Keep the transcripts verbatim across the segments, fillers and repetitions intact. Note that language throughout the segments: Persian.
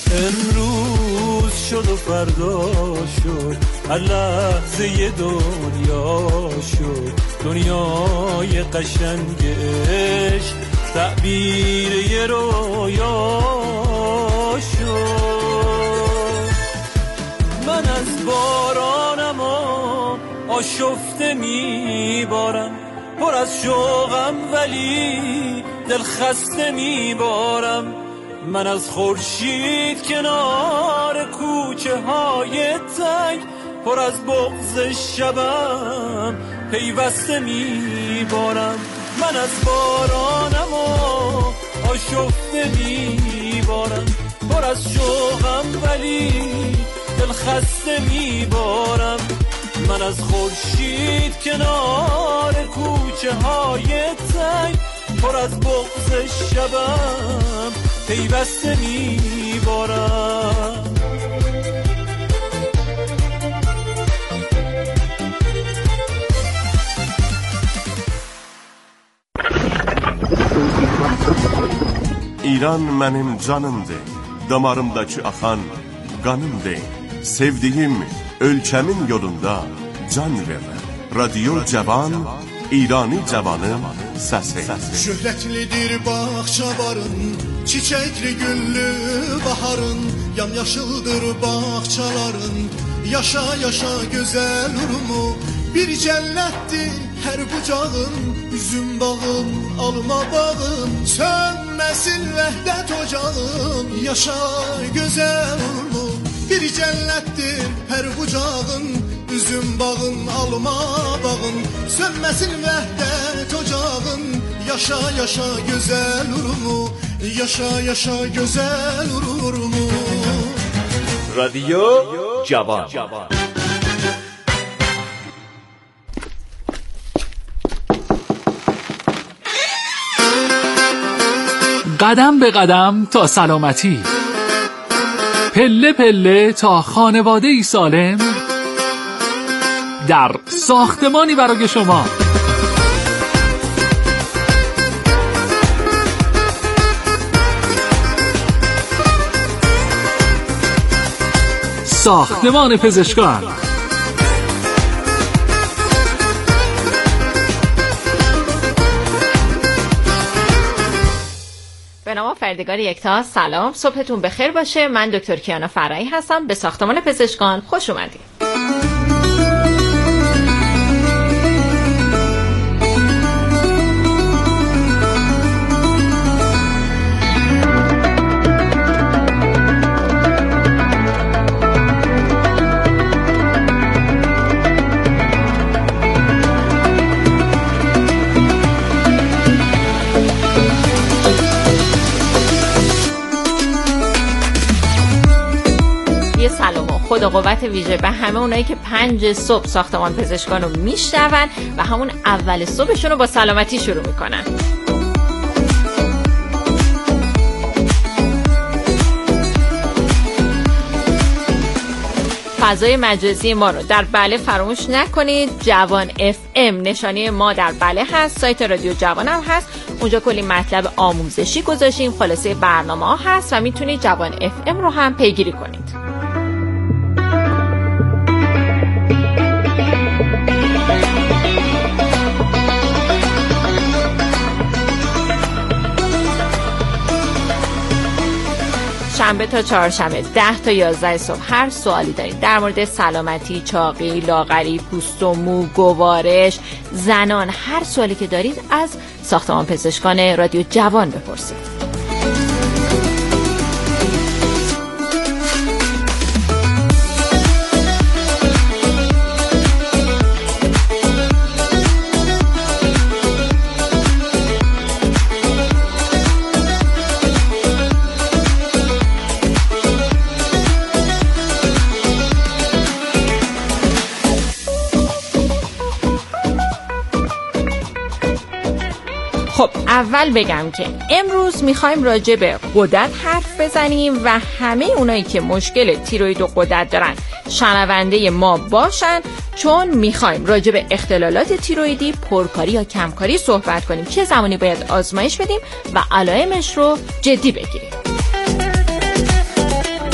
امروز شد و فردا شد، هر لحظه دنیا شد، دنیای قشنگ عشق تعبیر یه رویا شد. من از بارانم و آشفته میبارم، پر از شوقم ولی دل خسته میبارم. من از خورشید کنار کوچه های تنگ، پر از بغض شبم پیوسته میبارم. من از بارانم و آشفته میبارم، پر از شوقم ولی دل خسته میبارم. من از خورشید کنار کوچه های تنگ، پر از بغض شبم پیوسته میبارم. İran mənim canımdır, damarımdakı axan qanımdır. Sevdiyim ölkəmin yolunda can verir. Radyo Cavan, İrani Cavanın səsi. Şöhrətlidir bağçabarın, çiçəkli güllü baharın, yamyaşıldır bağçaların. Yaşa yaşa gözəl urumu, bir cənnətdir hər bucağın. Üzüm bağın, alma bağın, sönməsin vəhdət ocağın. Yaşa gözəl urumu, bir cənnətdir hər bucağın. Üzüm bağın, alma bağın, sönməsin vəhdət ocağın. Yaşa yaşa gözəl urumu, yaşa yaşa gözəl urumu. رادیو جوان. قدم به قدم تا سلامتی، پله پله تا خانواده‌ای سالم، در ساختمانی برای شما. ساختمان پزشکان. به نام فردگار یکتا، سلام، صبحتون بخیر باشه. من دکتر کیانا فرعی هستم. به ساختمان پزشکان خوش اومدید. خود و قوت ویژه به همه اونایی که پنج صبح ساختمان پزشکان رو میشنون و همون اول صبحشون رو با سلامتی شروع میکنن. فضای مجازی ما رو در بله فراموش نکنید. جوان اف ام نشانی ما در بله هست. سایت رادیو جوان هم هست. اونجا کلی مطلب آموزشی گذاشتیم، خلاصه برنامه ها هست و میتونید جوان اف ام رو هم پیگیری کنید. شنبه تا چهارشنبه ده تا یازده صبح هر سوالی دارید در مورد سلامتی، چاقی، لاغری، پوست و مو، گوارش، زنان، هر سوالی که دارید از ساختمان پزشکان رادیو جوان بپرسید. خب اول بگم که امروز میخوایم راجع به غدد حرف بزنیم و همه اونایی که مشکل تیروید و غدد دارن شنونده ما باشن، چون میخوایم راجع به اختلالات تیرویدی، پرکاری یا کمکاری صحبت کنیم، چه زمانی باید آزمایش بدیم و علائمش رو جدی بگیریم.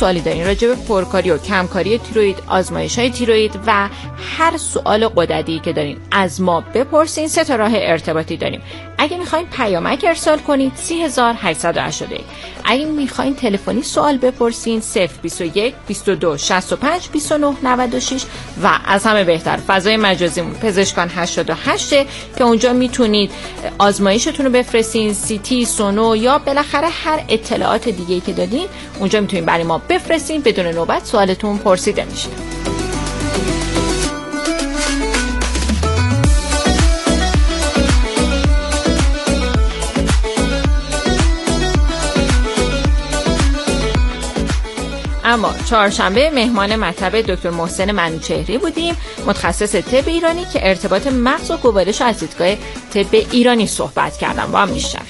سوالی دارین راجع به پرکاری و کمکاری تیروید، آزمایش‌های تیروید و هر سوال غددی که دارین از ما بپرسین. سه تا راه ارتباطی داریم. اگه میخواین پیامک ارسال کنید سی هزار و هشتصد و هشتاد و یک. اگه میخواین تلفنی سوال بپرسین صفر بیست و یک بیست و دو شصت و پنج بیست و نه نود و شش و از همه بهتر فضای مجازیمون پزشکان هشتاد و هشت که اونجا میتونید آزمایشتون رو بفرستین، سی تی، سونو یا بالاخره هر اطلاعات دیگه‌ای که دادین اونجا میتونید برای ما بفرستین، بدون نوبت سوالتون پرسیده میشه. اما چهارشنبه مهمان مطب دکتر محسن منوچهری بودیم، متخصص طب ایرانی که ارتباط مغز و گوارش از دیدگاه طب ایرانی صحبت کردم. با هم میشنویم.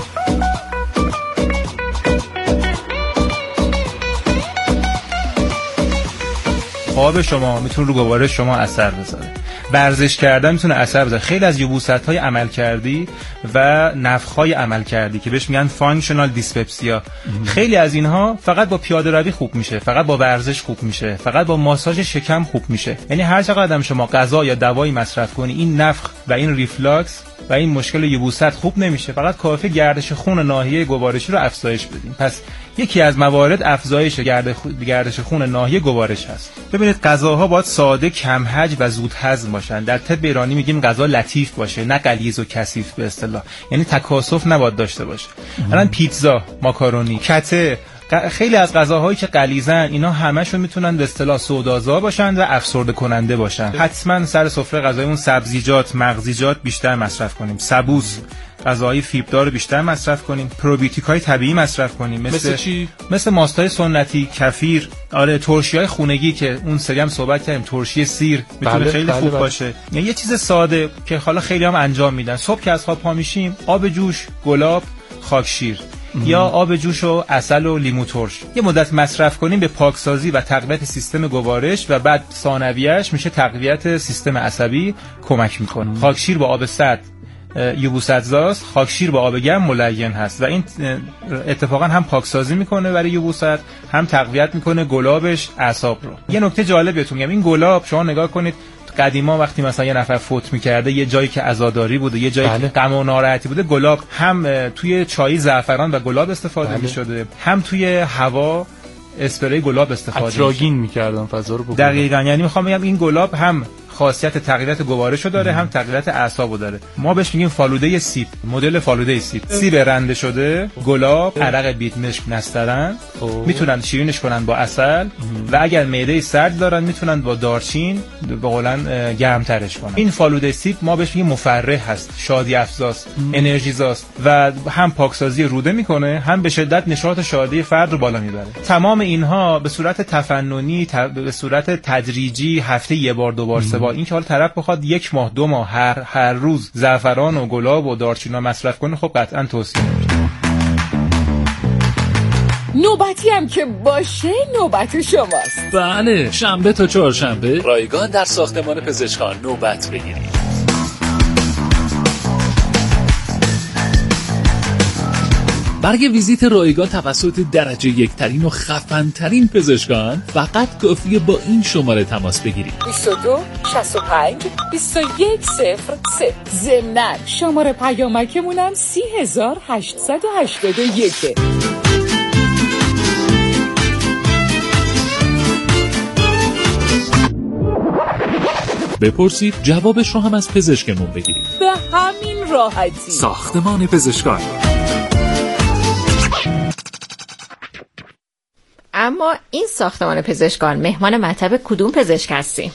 خواب شما میتونه رو گوارش شما اثر بذاره. ورزش کردن میتونه اثر بذاره. خیلی از یبوست‌های عمل کردی و نفخ‌های عمل کردی که بهش میگن فانکشنال دیسپپسیا، خیلی از اینها فقط با پیاده روی خوب میشه، فقط با ورزش خوب میشه، فقط با ماساژ شکم خوب میشه. یعنی هر چقدر هم شما غذا یا دوایی مصرف کنی این نفخ و این ریفلاکس و این مشکل یبوست خوب نمیشه. فقط کافی گردش خون ناحیه گوارشی رو افزایش بدیم. پس یکی از موارد افزایش گردش خون ناحیه گوارش هست. ببینید غذاها باید ساده، کم حجم و زود هضم باشن. در طب ایرانی میگیم غذا لطیف باشه، نه غلیظ و کثیف به اصطلاح. یعنی تکاسف نباید داشته باشه. الان پیتزا، ماکارونی، کته، خیلی از غذاهایی که غلیظن اینا همشون میتونن به اصطلاح سودازا باشن و افسرده کننده باشن. حتما سر سفره غذایمون سبزیجات، مغزیجات بیشتر مصرف کنیم. سبوس، غذاهای فیبردار بیشتر مصرف کنیم. پروبیوتیک‌های طبیعی مصرف کنیم. مثل مثل چی؟ مثل ماستای سنتی، کفیر، آره ترشی‌های خونگی که اون سری هم صحبت کردیم، ترشی سیر میتونه بله، خیلی بله، خوب بله. باشه. یعنی یه چیز ساده که حالا خیلی هم انجام میدن. صبح که از خواب پا میشیم، آب جوش، گلاب، خاکشیر یا آب جوش و عسل و لیمو ترش یه مدت مصرف کنیم به پاکسازی و تقویت سیستم گوارش و بعد ثانویه‌اش میشه تقویت سیستم عصبی کمک میکنه. خاکشیر با آب سرد یبوست‌زاست، خاکشیر با آب گرم ملین هست و این اتفاقا هم پاکسازی میکنه برای یبوست، هم تقویت میکنه گلابش اعصاب رو. یه نکته جالب بهتون میگم، این گلاب شما نگاه کنید قدیما وقتی مثلا یه نفر فوت میکرده یه جایی که عزاداری بوده، یه جایی بله. که غم و ناراحتی بوده، گلاب هم توی چای زعفران و گلاب استفاده بله. میشده، هم توی هوا اسپری گلاب استفاده میشه. اتراگین میکردن فضا رو. دقیقاً، یعنی میخوام بگم این گلاب هم خاصیت تقویت گوارش رو داره، هم تقویت اعصاب رو داره. ما بهش میگیم فالوده سیب، مدل فالوده سیب. سیب رنده شده، گلاب، عرق بیت مشک، نسترن، میتونن شیرینش کنن با عسل و اگر معده سرد دارن میتونن با دارچین به قولن گرمترش کنن. این فالوده سیب ما بهش میگیم مفرح هست، شادی افزاست، انرژی زاست و هم پاکسازی روده میکنه، هم به شدت نشاط شادی فرد رو بالا میبره. تمام اینها به صورت تفننی، به صورت تدریجی، هفته یه بار دو بار سه بار، این که حالا طرف بخواد یک ماه دو ماه هر هر روز زعفران و گلاب و دارچین مصرف کنه، خب قطعا توصیه نمیشه. نوبتی هم که باشه نوبت شماست. بله، شنبه تا چهارشنبه رایگان در ساختمان پزشکان نوبت بگیرید. برگ ویزیت رایگان توسط درجه یکترین و خفن‌ترین پزشکان فقط کافیه با این شماره تماس بگیرید: بیست و دو شصت و پنج بیست و یک صفر سه. ضمناً شماره پیامکمونم سی هزار هشتصد و هشتاد و یک. بپرسید جوابش رو هم از پزشکمون بگیرید. به همین راحتی. ساختمان پزشکان. اما این ساختمان پزشکان مهمان مطب کدوم پزشک هستیم؟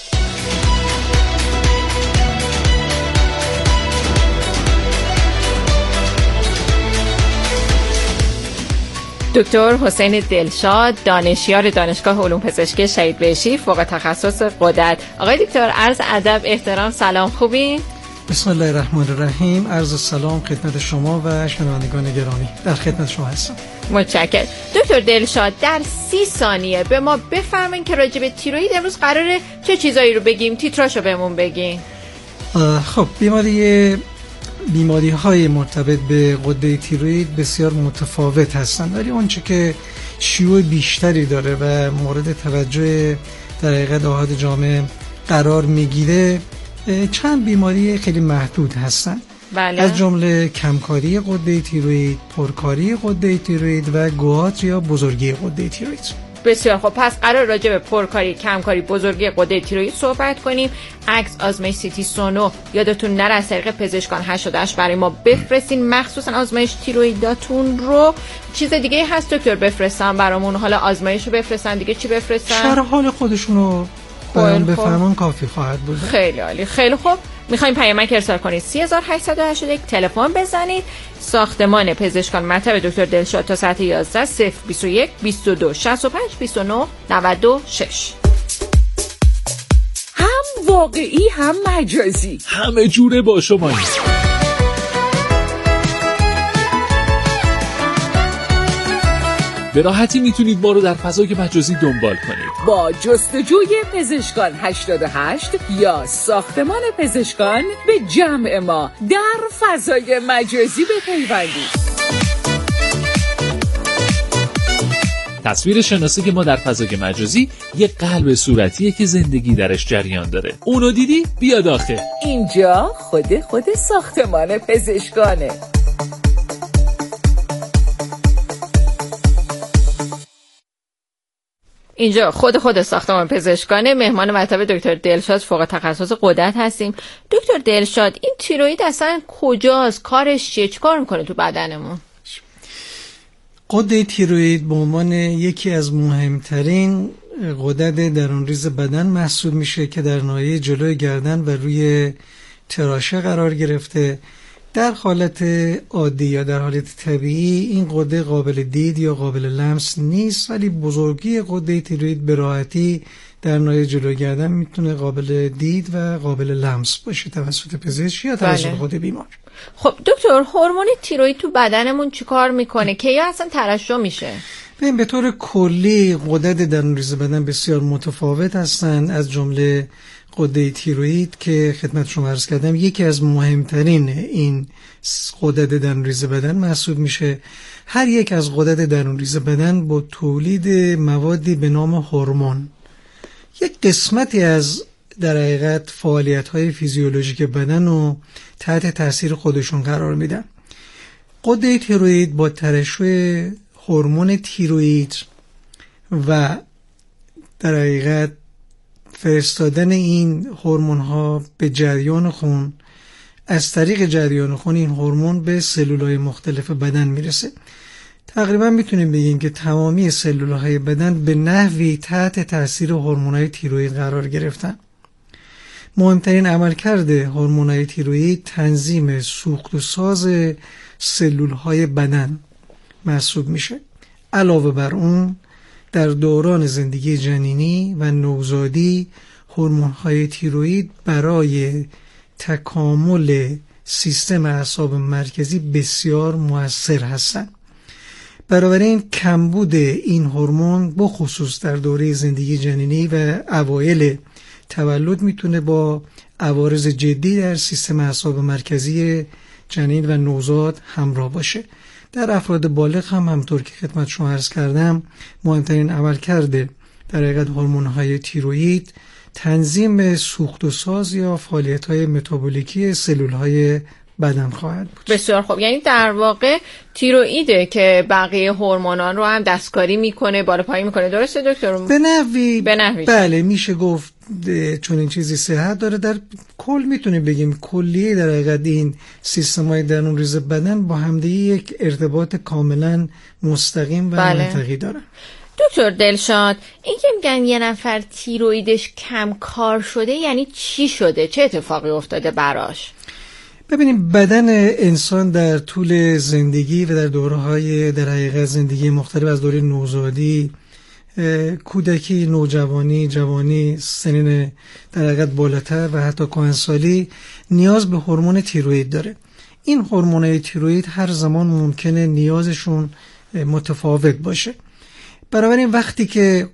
دکتر حسین دلشاد، دانشیار دانشگاه علوم پزشکی شهید بهشتی، فوق تخصص غدد. آقای دکتر عرض ادب احترام، سلام، خوبین؟ بسم الله الرحمن الرحیم. عرض سلام خدمت شما و شنوندگان گرامی، در خدمت شما هستم. متشکرم. دکتر دلشاد، در سی ثانیه به ما بفرمایید که راجع به تیروید امروز قراره چه چیزایی رو بگیم، تیتراشو بهمون بگین. خب بیماری بیماری های مرتبط به غده تیروید بسیار متفاوت هستند، ولی اون چه که شیوع بیشتری داره و مورد توجه در حقیقت آحاد جامعه قرار میگیره، چند بیماری خیلی محدود هستن. بله. از جمله کمکاری غده تیروئید، پرکاری غده تیروئید و گوآتر یا بزرگی غده تیروئید. بسیار خب، پس قرار راجع به پرکاری، کمکاری، بزرگی غده تیروئید صحبت کنیم. عکس، آزمایش سی تی سونو یادتون نره از طریق پزشکان هشتاد و هشت برای ما بفرستین، مخصوصا آزمایش تیروئیداتون رو. چیز دیگه هست دکتر بفرستن برامون؟ حالا آزمایشو بفرستن، دیگه چی بفرستن؟ شرح حال خودشونو بیان بفرمان کافی خواهد بود. خیلی عالی. خیلی خوب، میخوایم پیامک ارسال کنید سه هشت هشت یک، تلفن بزنید. ساختمان پزشکان مطب دکتر دلشاد تا ساعت یازده، صفر بیست و یک بیست و دو شصت و پنج بیست و نه نود و شش. هم واقعی هم مجازی، همه جوره با شما. به راحتی میتونید ما رو در فضای مجازی دنبال کنید با جستجوی پزشکان هشتاد و هشت یا ساختمان پزشکان. به جمع ما در فضای مجازی بپیوندید. تصویر شناسی که ما در فضای مجازی یه قلب صورتیه که زندگی درش جریان داره. اونو دیدی؟ بیا داخل. اینجا خود خود ساختمان پزشکانه. اینجا خود خود ساختمان پزشکانه. مهمان مطب دکتر دلشاد فوق تخصص غدد هستیم. دکتر دلشاد، این تیروئید اصلا کجاست؟ کارش چیه؟ چیکار میکنه تو بدنمون؟ غده تیروئید به عنوان یکی از مهمترین غدد درونریز بدن محسوب میشه که در ناحیه جلوی گردن و روی تراشه قرار گرفته. در حالت عادی یا در حالت طبیعی این غده قابل دید یا قابل لمس نیست، ولی بزرگی غده تیروئید به راحتی در ناحیه جلوی گردن میتونه قابل دید و قابل لمس باشه توسط پزشک یا توسط بله. خود بیمار. خب دکتر، هورمون تیروئید تو بدنمون چیکار میکنه که یا اصلا ترشح میشه؟ ببین، به طور کلی غدد درونریز بدن بسیار متفاوت هستند، از جمله غده تیروئید که خدمت شما عرض کردم یکی از مهمترین این غدد درونریز بدن محسوب میشه. هر یک از غدد درونریز بدن با تولید موادی به نام هورمون یک قسمتی از در حقیقت فعالیت‌های فیزیولوژیک بدن رو تحت تاثیر خودشون قرار میدن. غده تیروئید با ترشح هورمون تیروئید و در حقیقت فرستادن این هورمون ها به جریان خون، از طریق جریان خون این هورمون به سلولهای مختلف بدن میرسه. تقریبا میتونیم بگیم که تمامی سلولهای بدن به نحوی تحت تاثیر هورمون‌های تیروئید قرار گرفتن. مهمترین عملکرد هورمون‌های تیروئید تنظیم سوخت و ساز سلولهای بدن محسوب میشه. علاوه بر اون در دوران زندگی جنینی و نوزادی هورمون‌های تیروئید برای تکامل سیستم اعصاب مرکزی بسیار مؤثر هستند. بنابراین کمبود این هورمون بخصوص در دوره زندگی جنینی و اوایل تولد میتونه با عوارض جدی در سیستم اعصاب مرکزی جنین و نوزاد همراه باشه. در افراد بالغ هم همطور که خدمت شما عرض کردم مهمترین عملکرد در حقیقت هورمون‌های تیروئید تنظیم سوخت و ساز یا فعالیت‌های متابولیکی سلول‌های بدن خواهد بود. بسیار خوب، یعنی در واقع تیروئیده که بقیه هورمونان رو هم دستکاری میکنه، بالا پایین میکنه، درسته دکتر؟ به نحوی به نحوی بله میشه گفت چون این چیزی صحت داره. در کل میتونیم بگیم کلیه در حقیقت این سیستم‌های درونریز بدن با همدیگه یک ارتباط کاملا مستقیم و بله. منطقی دارن. دکتر دلشاد، این که میگن یه نفر تیروئیدش کم کار شده یعنی چی شده؟ چه اتفاقی افتاده براش؟ ببینیم بدن انسان در طول زندگی و در دوره‌های در حقیقت زندگی مختلف از دوره نوزادی، کودکی، نوجوانی، جوانی، سنین در حقیقت بالاتر و حتی کهنسالی نیاز به هورمون تیروئید داره. این هورمون‌های تیروئید هر زمان ممکنه نیازشون متفاوت باشه. بنابراین وقتی که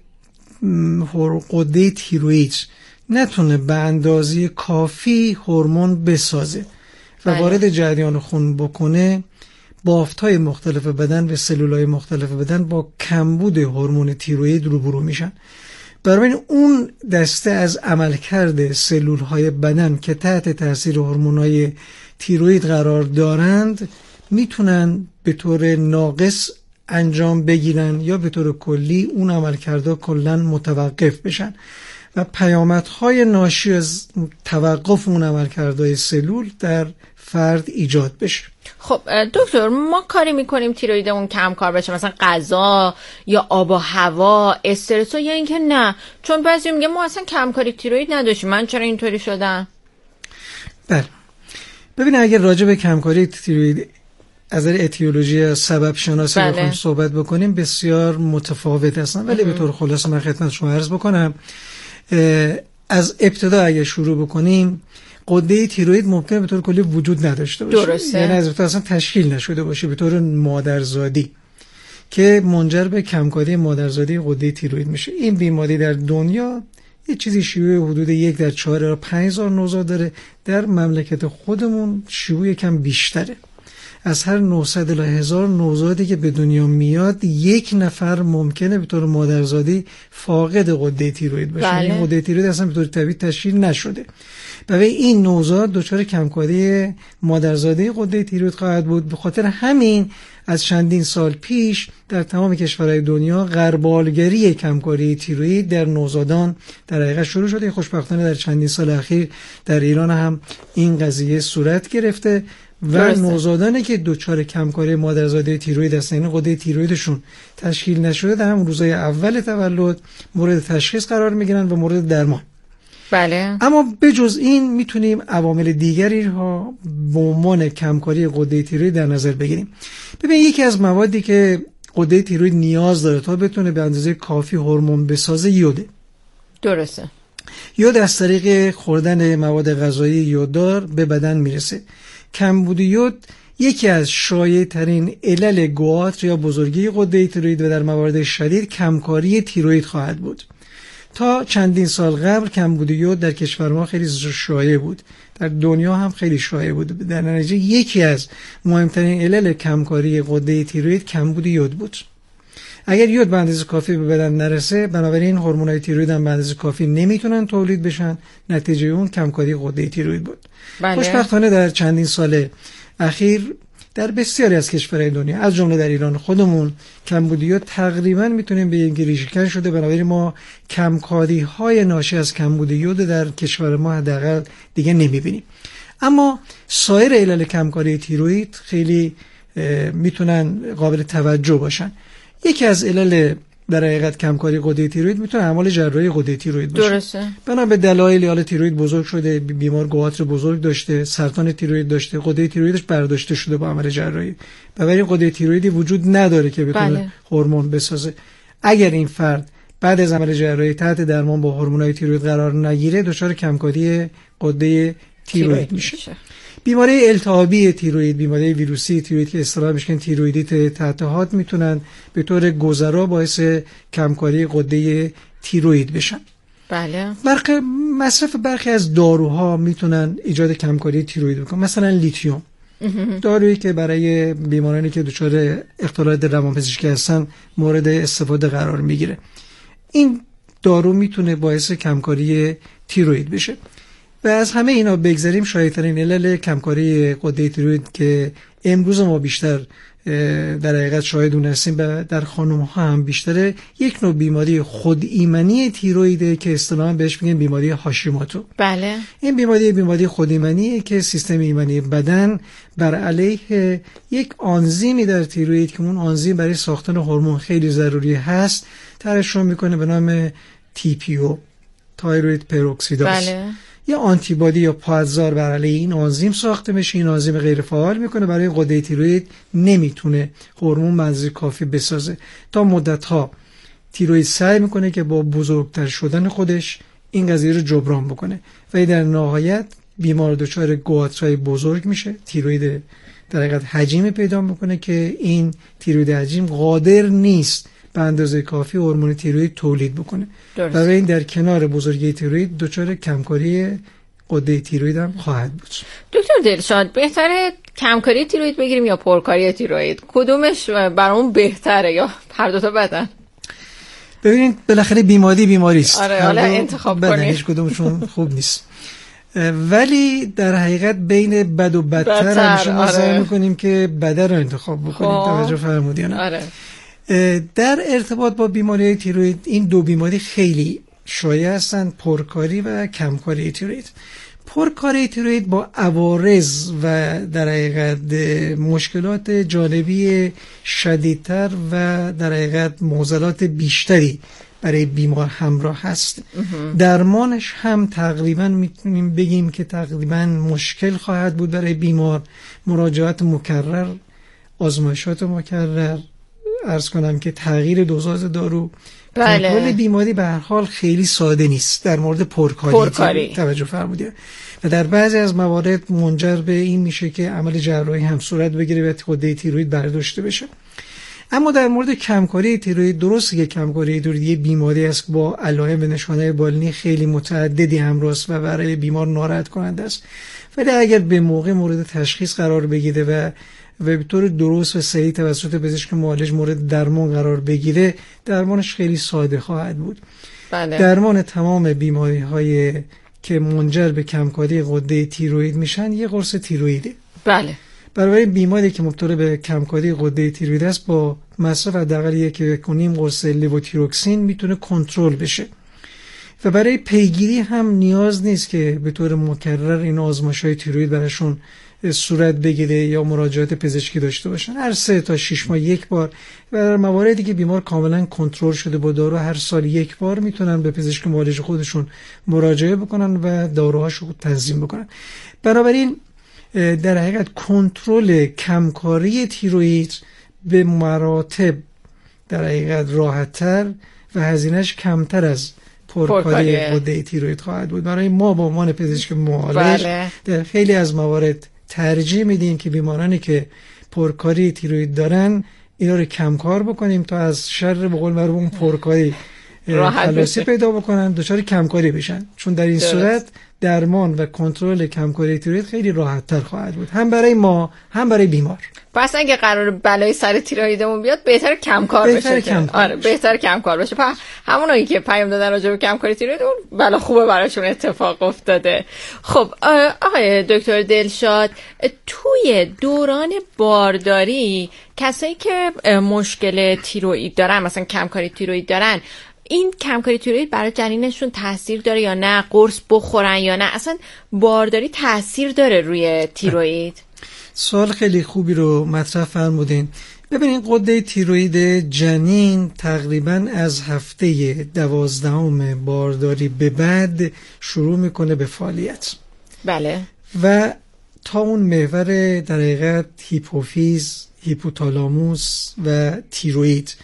غده تیروئید نتونه به اندازه کافی هورمون بسازه و وارد جریان خون بکنه، بافت‌های مختلف بدن و سلول‌های مختلف بدن با کمبود هورمون تیروئید روبرو میشن. برای اون دسته از عملکرد سلول‌های بدن که تحت تاثیر هورمون‌های تیروئید قرار دارند میتونن به طور ناقص انجام بگیرن یا به طور کلی اون عملکردها کلاً متوقف بشن و پیامدهای ناشی از توقف اون عملکردهای سلول در فرد ایجاد بشه. خب دکتر، ما کاری میکنیم تیرویدمون کم کار بشه، مثلا غذا یا آب و هوا، استرس، یا اینکه نه چون بعضی میگه ما اصلا کمکاری تیروید نداشتیم، من چرا اینطوری شدم؟ بله، ببین اگر راجع به کمکاری تیروید از نظر اتیولوژی سبب شناسی بله. بخوایم صحبت بکنیم بسیار متفاوت هستن، ولی به طور خلاصه من خدمت شما عرض بکنم. از ابتدا اگه شروع بکنیم، غده تیروئید ممکنه به طور کلی وجود نداشته باشه. درسته. یعنی از اصلا تشکیل نشده باشه به طور مادرزادی که منجر به کمکاری مادرزادی غده تیروئید میشه. این بیماری در دنیا یه چیزی شیوع حدود یک در چهار یا پنج هزار نوزاد داره. در مملکت خودمون شیوع کم بیشتره. از هر نهصد الی هزار نوزادی که به دنیا میاد یک نفر ممکنه به طور مادرزادی فاقد غده تیروئید باشه. بله. این غده تیروئید اصلا به طور طبیعی تشکیل نشده. برای این نوزاد دچار کمکاری مادرزاده غده تیروئید خواهد بود. به خاطر همین از چندین سال پیش در تمام کشورهای دنیا غربالگری کمکاری تیروئید در نوزادان در حقیقت شروع شده. خوشبختانه در چندین سال اخیر در ایران هم این قضیه صورت گرفته و درسته. نوزادانی که دچار کمکاری مادرزاده تیروئید هستن، یعنی غده تیروئیدشون تشکیل نشده، در هم روزهای اول تولد مورد تشخیص قرار میگیرن و مورد درمان. بله. اما بجز این میتونیم عوامل دیگری ها به عنوان کمکاری غده تیروئید در نظر بگیریم. ببین یکی از موادی که غده تیروئید نیاز داره تا بتونه به اندازه کافی هورمون بسازه یوده. درسته. یود از طریق خوردن مواد غذایی یوددار به بدن میرسه. کمبود یود یکی از شایع ترین علل گوآتر یا بزرگی غده تیروئید و در موارد شدید کمکاری تیروئید خواهد بود. تا چندین سال قبل کمبود یود در کشور ما خیلی شایع بود، در دنیا هم خیلی شایع بود. در نتیجه یکی از مهمترین علل کمکاری غده تیروئید کمبود یود بود. اگر یود به اندازه کافی به بدن نرسه، بنابراین هورمونای تیروئید هم به اندازه کافی نمیتونن تولید بشن، نتیجه اون کمکاری غده تیروئید بود. بله. خوشبختانه در چندین سال اخیر در بسیاری از کشورهای دنیا از جمله در ایران خودمون کمبود یود تقریبا میتونیم به یک ریشه‌کن شده. بنابراین ما کمکاری های ناشی از کمبود یود در کشور ما حداقل دیگه نمیبینیم. اما سایر علل کمکاری تیروئید خیلی میتونن قابل توجه باشن. یکی از علل در حقیقت کمکاری غده تیروئید میتونه اعمال جراحی غده تیروئید باشه. درسته. بنا به دلایلی حالا تیروئید بزرگ شده، بیمار گوآتر بزرگ داشته، سرطان تیروئید داشته، غده تیروئیدش برداشته شده با عمل جراحی. بنابراین غده تیروئیدی وجود نداره که بتونه بله. هورمون بسازه. اگر این فرد بعد از عمل جراحی تحت درمان با هورمونای تیروئید قرار نگیره، دچار کمکاری غده تیروئید میشه. میشه. بیماری التهابی تیروئید، بیماری ویروسی تیروئید که اصطلاحاً میگن تیروئیدیت تحت حاد، میتونن به طور گذرا باعث کمکاری غده تیروئید بشن. بله. برخی مصرف برخی از داروها میتونن ایجاد کمکاری تیروئید بکنن. مثلا لیتیوم، دارویی که برای بیمارانی که دچار اختلالات روانپزشکی هستن مورد استفاده قرار میگیره. این دارو میتونه باعث کمکاری تیروئید بشه. و از همه اینا بگذاریم، شایع‌ترین علل کمکاری غده تیروئید که امروز ما بیشتر در حقیقت شاهد اون هستیم و در خانم‌ها هم بیشتره، یک نوع بیماری خود ایمنی تیروئیده که اصطلاحاً بهش میگن بیماری هاشیموتو. بله. این بیماری بیماری خود ایمنیه که سیستم ایمنی بدن بر علیه یک آنزیمی در تیروئید که اون آنزیم برای ساختن هورمون خیلی ضروری هست ترشح میکنه به نام تی پی او، تایروید پروکسیداز. بله. یا آنتیبادی یا پادزار بر علیه این آنزیم ساخته میشه. این آنزیم غیر فعال میکنه، برای غده تیروئید نمیتونه هورمون به اندازه کافی بسازه. تا مدت‌ها تیروئید سعی میکنه که با بزرگتر شدن خودش این قضیه رو جبران بکنه و در نهایت بیمار دچار گوآترهای بزرگ میشه. تیروئید در حقیقت حجمی پیدا میکنه که این تیروئید حجم قادر نیست به اندازه کافی هورمون تیروئید تولید بکنه. برای این در کنار بزرگی تیروئید دچار کمکاری غده تیروید هم خواهد بود. دکتر دلشاد، بهتره کمکاری تیروید بگیریم یا پرکاری تیروید؟ کدومش برامون بهتره یا هر دو تا بدن؟ ببینید بالاخره بیماری بیماری است. آره حالا انتخاب کنید. هیچ کدومشون خوب نیست. ولی در حقیقت بین بد و بدتر همیشه ما سعی آره. میکنیم که بد رو انتخاب بکنیم. توجه فرمودین؟ آره. در ارتباط با بیماری تیروید این دو بیماری خیلی شایع هستند، پرکاری و کمکاری تیروید. پرکاری تیروید با عوارض و در حقیقت مشکلات جانبی شدیدتر و در حقیقت معضلات بیشتری برای بیمار همراه هست. درمانش هم تقریبا میتونیم بگیم که تقریبا مشکل خواهد بود برای بیمار. مراجعات مکرر، آزمایشات مکرر، عرض کنم که تغییر دوزاز دارو. بله. کنترل بیماری به هر حال خیلی ساده نیست در مورد پرکاری, پرکاری. توجه فرمودید. و در بعضی از موارد منجر به این میشه که عمل جراحی هم صورت بگیره و غده تیروید برداشته بشه. اما در مورد کمکاری تیروید، درسته که کمکاری تیروید یه بیماری است با علائم و نشانه بالینی خیلی متعددی همراه است و برای بیمار ناراحت کننده است، ولی اگر به موقع مورد تشخیص قرار بگیره و و به طور درست و صحیح توسط پزشک معالج مورد درمان قرار بگیره، درمانش خیلی ساده خواهد بود. بله. درمان تمام بیماری های که منجر به کمکاری غده تیروید میشن یه قرص تیرویده. بله. برای بیماری که مبتلا به کمکاری غده تیروید است با مصرف حداقل یک کنیم قرص لووتیروکسین میتونه کنترل بشه. و برای پیگیری هم نیاز نیست که به طور مکرر این آزمایش‌های تیروید براشون صورت بگیره یا مراجعات پزشکی داشته باشن. هر سه تا شش ماه یک بار و در مواردی که بیمار کاملا کنترل شده با دارو هر سال یک بار میتونن به پزشک معالج خودشون مراجعه بکنن و داروهاشو تنظیم بکنن. بنابراین در حقیقت کنترل کمکاری تیروید به مراتب در حقیقت راحت‌تر و هزینه‌اش کمتر از پرکاری غده تیروید خواهد بود. برای ما به عنوان پزشک معالج بله. در خیلی از موارد ترجیح میدیم که بیمارانی که پرکاری تیروید دارن اینا رو کمکار بکنیم تا از شر به قول معروف اون پرکاری خلاصی پیدا بکنن، دچار کمکاری بشن، چون در این درست. صورت درمان و کنترل کمکاری تیروید خیلی راحت تر خواهد بود، هم برای ما هم برای بیمار. پس اگه قرار بلای سر تیرویدمون بیاد بهتر کمکار بشه. بهتر کمکار آره بهتر کمکار بشه. پس همونایی که پیام دادن راجع به کمکاری تیروید اون بلا خوبه براشون اتفاق افتاده. خب آقای دکتر دلشاد، توی دوران بارداری کسایی که مشکل تیروید دارن، مثلا کمکاری تیروید دارن، این کمکاری تیروید برای جنینشون تاثیر داره یا نه؟ قرص بخورن یا نه؟ اصلا بارداری تاثیر داره روی تیروید؟ سوال خیلی خوبی رو مطرح فرمودین. ببینین غده تیروید جنین تقریبا از هفته دوازدهم بارداری به بعد شروع میکنه به فعالیت. بله. و تا اون محور در حقیقت هیپوفیز، هیپوتالاموس و تیروید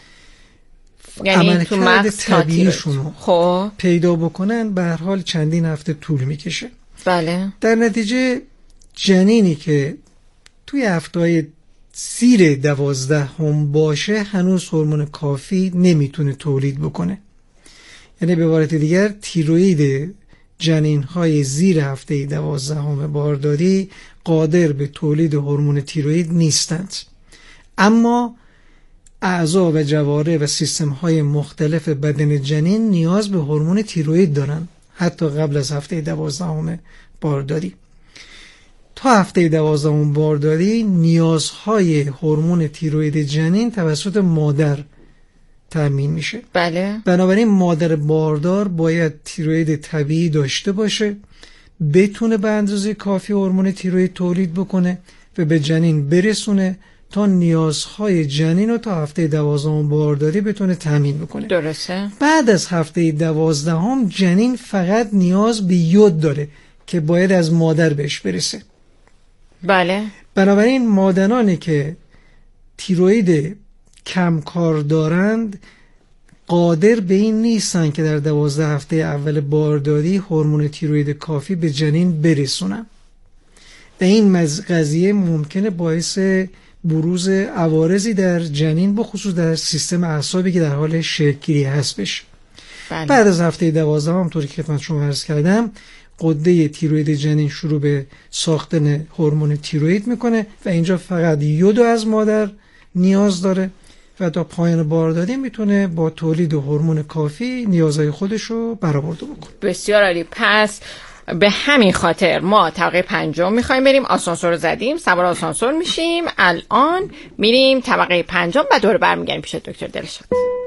یعنی تو مغز طبیعیشون خب پیدا بکنن به هر حال چندین هفته طول میکشه. بله. در نتیجه جنینی که توی هفته‌های زیر دوازده هم باشه هنوز هورمون کافی نمیتونه تولید بکنه. یعنی به عبارت دیگر تیروید جنین‌های زیر هفته دوازده هم بارداری قادر به تولید هورمون تیروید نیستند، اما اعضا و جواره و سیستم‌های مختلف بدن جنین نیاز به هورمون تیروید دارن حتی قبل از هفته دوازدهم بارداری. تا هفته دوازدهم بارداری نیازهای هورمون تیروید جنین توسط مادر تامین میشه. بله. بنابراین مادر باردار باید تیروید طبیعی داشته باشه، بتونه به اندازه کافی هورمون تیروید تولید بکنه و به جنین برسونه تا نیازهای جنین رو تا هفته دوازدهم بارداری بتونه تامین بکنه. درسته. بعد از هفته دوازدهم جنین فقط نیاز به یود داره که باید از مادر بهش برسه. بله. بنابراین مادرانی که تیروید کم کار دارند قادر به این نیستن که در دوازده هفته اول بارداری هورمون تیروید کافی به جنین برسونن و این قضیه ممکنه باعث بروز عوارضی در جنین بخصوص در سیستم اعصابی که در حال شکل‌گیری هست بشه. بله. بعد از هفته دوازده همونطوری که خدمت شما عرض کردم غده تیروید جنین شروع به ساختن هورمون تیروید میکنه و اینجا فقط یودو از مادر نیاز داره و تا پایان بارداری میتونه با تولید هورمون کافی نیازهای خودش رو برآورده بکنه. بسیار عالی. پس به همین خاطر ما طبقه پنجم میخوایم بریم. آسانسور رو زدیم، سوار آسانسور میشیم. الان میریم طبقه پنجم و دوره برمیگردیم پیش دکتر دلشاد.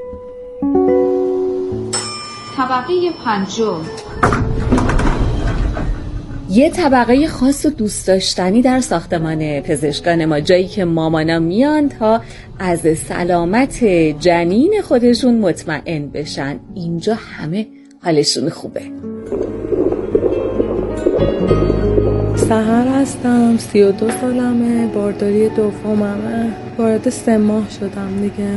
طبقه پنجم یه طبقه خاص و دوست داشتنی در ساختمان پزشکان ما، جایی که مامانا میان تا از سلامت جنین خودشون مطمئن بشن. اینجا همه حالشون خوبه. سحر هستم، سی و دو سالمه، بارداری دوممه، وارد سه ماه شدم دیگه.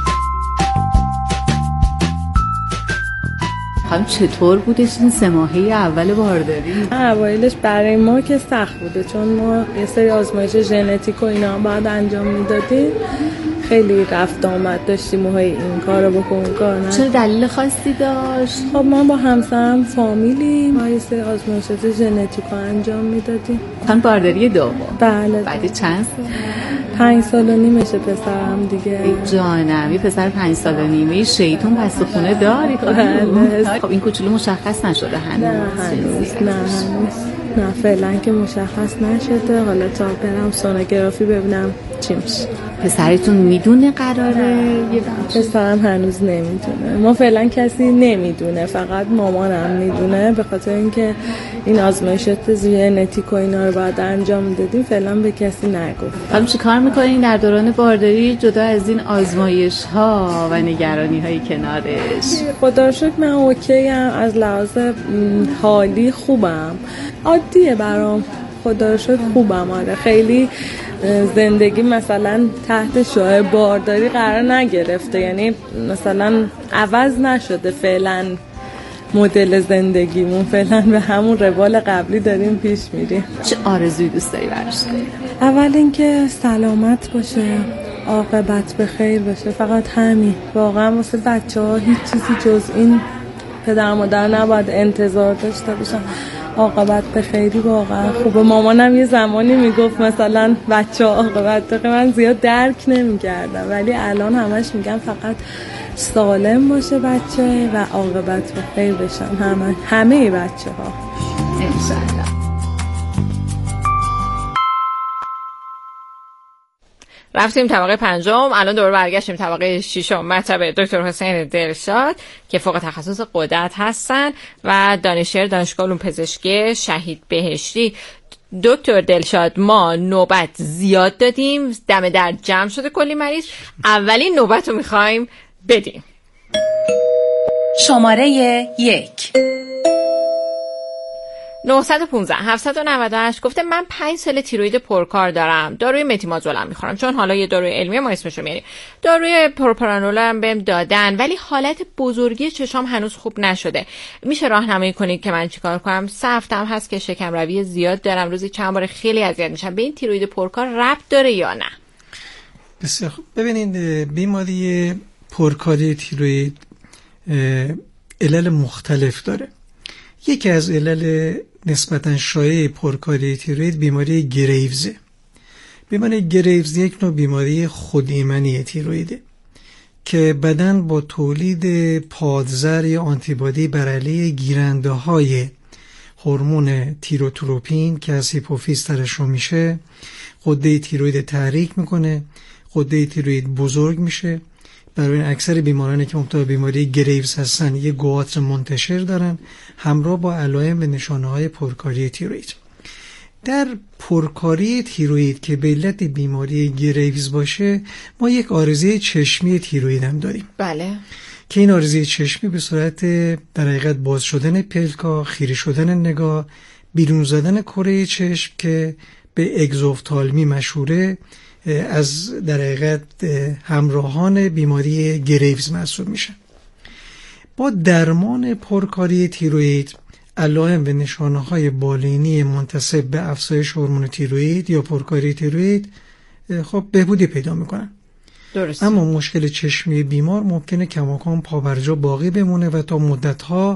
هم چطور بودش این سه ماهه اول بارداری؟ اوایلش برای ما که سخت بوده، چون ما یه سری آزمایش ژنتیک و اینا بعد انجام میدادیم. خیلی رفت آمد داشتیم و این کارو بکن اون کار نه. چه دلیل خاصی داشت؟ خب من با همسرم فامیلیم، ما یه سری آزمایشات ژنتیک رو انجام میدادیم. هم بارداری دوم؟ بله. بعد چند سال؟ پنج سال و نیمشه پسرم دیگه. ای جانم، یه پسر پنج سال و نیمه شیطون پس خونه داری؟ بله. خب این کوچولو مشخص نشده هنوز؟ نه هنوز نه هنوز نه فعلا که مشخص نشده. حالا تا برم سونوگرافی ببینم چی میشه. پسرتون میدونه قراره یه بچه؟ پسرم هنوز نمیدونه. ما فعلا کسی نمیدونه، فقط مامانم میدونه، به خاطر اینکه این آزمایشات ژنتیک و اینا رو بعد انجام دادیم. فعلا به کسی نگفت. حالا چی کار میکنین در دوران بارداری جدا از این آزمایش ها و نگرانی های کنارش؟ خدا رو شکر من اوکی ام، از لحاظ حالی خوبم، عادیه برام. خدا رو شکر خوبم. آره خیلی زندگی مثلا تحت شعاع بارداری قرار نگرفته، یعنی مثلا عوض نشده. فعلا مدل زندگیمون فعلا به همون روال قبلی داریم پیش میریم. چه آرزویی دوست داری براش داری؟ اول اینکه سلامت باشه، عاقبت به خیر باشه، فقط همین. واقعا واسه بچه ها هیچ چیزی جز این پدر مادر نباید انتظار داشته باشن. عاقبت به خیری واقعا خوبه. مامانم یه زمانی میگفت مثلا بچه ها عاقبت به خیر، من زیاد درک نمیکردم، ولی الان همش میگم فقط سالم باشه بچه و عاقبت به خیر بشن همه همه بچه ها انشالله. رفتیم طبقه پنجم، الان دوباره برگشتیم طبقه ششم مطب دکتر حسین دلشاد که فوق تخصص غدد هستن و دانشیار دانشگاه علوم پزشکی شهید بهشتی. دکتر دلشاد ما نوبت زیاد دادیم، دم در جمع شده کلی مریض. اولین نوبت رو میخوایم بدیم. شماره یک نه یک پنج هفت نه هشت گفته من پنج سال تیروید پرکار دارم، داروی متیمازول هم میخورم، چون حالا یه داروی علمی ما اسمشو میاریم، داروی پروپرانول هم بهم دادن، ولی حالت بزرگی چشام هنوز خوب نشده. میشه راهنمایی کنید که من چیکار کنم؟ سفتم هست که شکم روی زیاد دارم، روزی چند بار خیلی اذیت میشم. به این تیروید پرکار ربط داره یا نه؟ بسیار خوب. ببینید بیماری پرکاری تیروید علل مختلف داره. یکی از علل نسبتاً شایع پرکاری تیروید بیماری گریوزه. بیماری گریوز یک نوع بیماری خودایمنی تیرویده که بدن با تولید پادزر یا آنتیبادی بر علیه گیرنده های هورمون تیروتروپین که از هیپوفیز ترشح میشه غده تیروید تحریک میکنه، غده تیروید بزرگ میشه. برای اکثر بیمارانی که مبتلا به بیماری گریوز هستن یه گوآتر منتشر دارن همراه با علائم و نشانه‌های پرکاری تیروید. در پرکاری تیروید که به علت بیماری گریوز باشه ما یک عارضه چشمی تیروید هم داریم. بله. که این عارضه چشمی به صورت در حقیقت باز شدن پلکا، خیره شدن نگاه، بیرون زدن کره چشم که به اگزوفتالمی مشهوره، از در حقیقت همراهان بیماری گریوز محسوب میشه. با درمان پرکاری تیروید علائم و نشانه‌های بالینی منتسب به افزایش هورمون تیروید یا پرکاری تیروید خب بهبودی پیدا میکنن. درست. اما مشکل چشمی بیمار ممکنه کماکان پابرجا باقی بمونه و تا مدت‌ها